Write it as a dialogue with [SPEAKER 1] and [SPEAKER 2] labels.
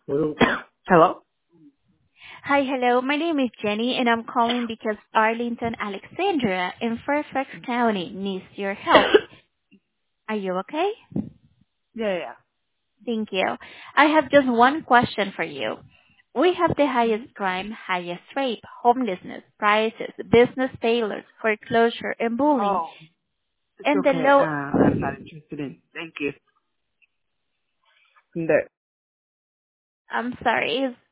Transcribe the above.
[SPEAKER 1] Hello? Hello?
[SPEAKER 2] Hi, hello. My name is Jenny, and I'm calling because Arlington, Alexandria in Fairfax County needs your help. Are you okay?
[SPEAKER 1] Yeah, yeah.
[SPEAKER 2] Thank you. I have just one question for you. We have the highest crime, highest rape, homelessness, prices, business failures, foreclosure, and bullying,
[SPEAKER 1] Oh, it's
[SPEAKER 2] and the
[SPEAKER 1] okay.
[SPEAKER 2] low...
[SPEAKER 1] I'm not interested in. Thank you. The,
[SPEAKER 2] I'm sorry.